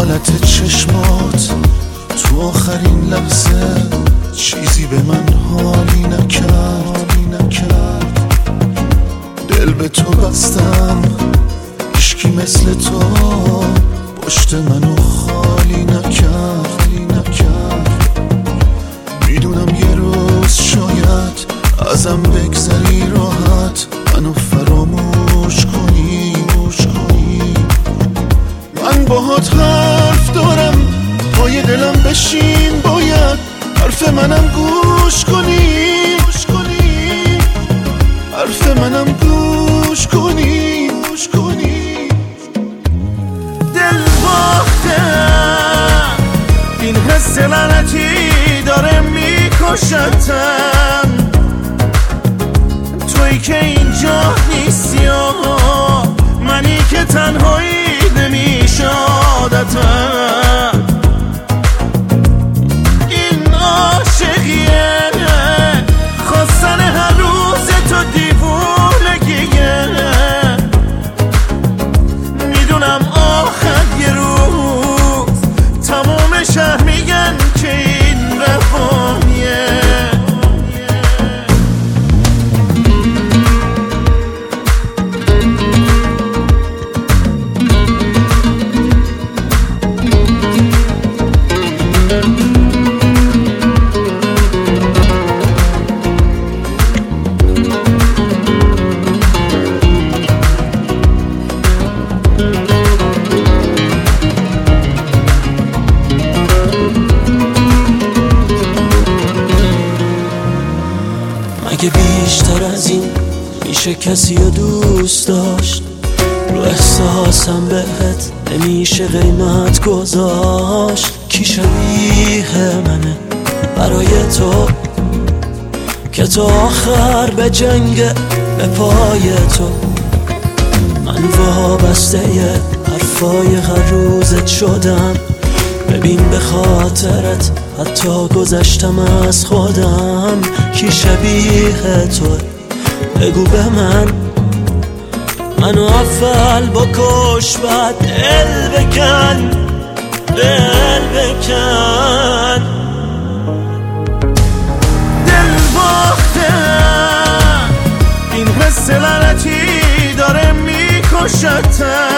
حالت چشمات تو آخرین لحظه چیزی به من حالی نکرد. دل به تو بستم، هیچکی مثل تو پشت منو خالی نکرد. میدونم یه روز شاید ازم بگذری راحت، منو فراموش کنی. من باهات حرف دارم، پای دلم بشین، باید حرف منم گوش کنی. حرف منم گوش کنی. دل باختم، این حس لعنتی داره میکشتم. تویی که اینجا نیستی، منی که تنهایی نمیشه عادتم. این عاشقیه، خواستن هر روز تو دیوونگیه. میدونم آخر یه روز تمام شهر میگن که این رفاهیه. اگه بیشتر از این میشه کسی رو دوست داشت، رو احساسم بهت نمیشه قیمت گذاشت. کی شبیه منه برای تو که تو آخر به جنگ به پای تو؟ من وابسته حرفای هر روزت شدم، ببین به خاطرت حتی گذشتم از خودم. کی شبیه تو بگو به منو اول بکش بعد دل بکن. دل باختم، این حس لعنتی داره میکشتم.